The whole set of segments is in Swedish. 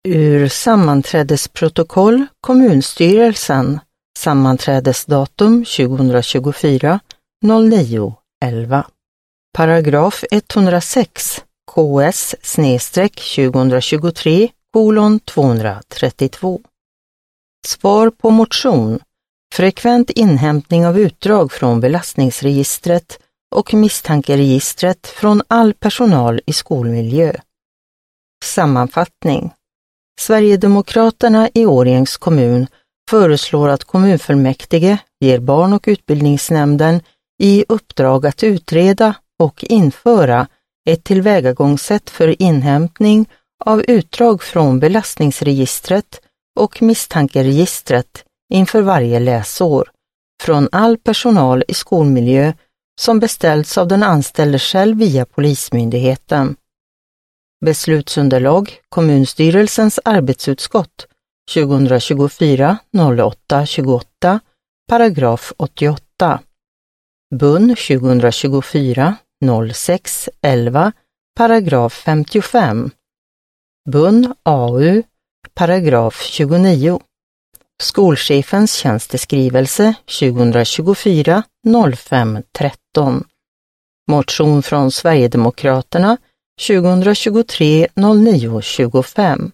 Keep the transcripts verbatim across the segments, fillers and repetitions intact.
Ur sammanträdesprotokoll kommunstyrelsen, sammanträdesdatum tjugohundratjugofyra nio elva. Paragraf etthundrasex K S tjugohundratjugotre kolon tvåhundratrettiotvå. Svar på motion. Frekvent inhämtning av utdrag från belastningsregistret och misstankeregistret från all personal i skolmiljö. Sammanfattning. Sverigedemokraterna i Årjängs kommun föreslår att kommunfullmäktige ger barn- och utbildningsnämnden i uppdrag att utreda och införa ett tillvägagångssätt för inhämtning av utdrag från belastningsregistret och misstankeregistret inför varje läsår från all personal i skolmiljö som beställts av den anställde själv via Polismyndigheten. Beslutsunderlag kommunstyrelsens arbetsutskott tjugohundratjugofyra åtta tjugoåtta paragraf åttioåtta. B U N tjugohundratjugofyra sex elva paragraf femtiofem. B U N A U paragraf tjugonio. Skolchefens tjänsteskrivelse tjugohundratjugofyra fem tretton. Motion från Sverigedemokraterna tjugohundratjugotre nio tjugofem.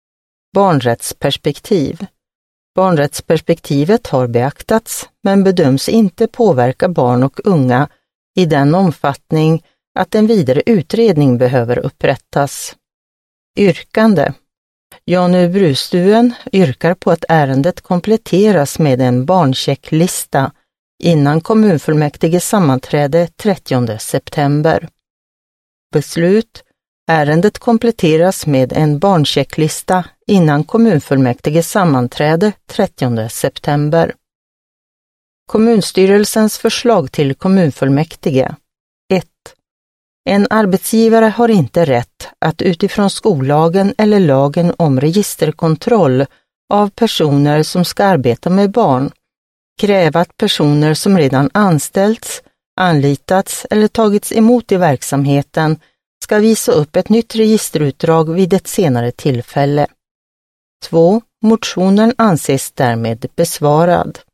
Barnrättsperspektiv. Barnrättsperspektivet har beaktats men bedöms inte påverka barn och unga i den omfattning att en vidare utredning behöver upprättas. Yrkande. Janne Brustuen yrkar på att ärendet kompletteras med en barnchecklista innan kommunfullmäktige sammanträde trettionde september. Beslut. Ärendet kompletteras med en barnchecklista innan kommunfullmäktige sammanträde trettionde september. Kommunstyrelsens förslag till kommunfullmäktige. ett. En arbetsgivare har inte rätt att utifrån skollagen eller lagen om registerkontroll av personer som ska arbeta med barn kräva att personer som redan anställts, anlitats eller tagits emot i verksamheten ska visa upp ett nytt registerutdrag vid ett senare tillfälle. två. Motionen anses därmed besvarad.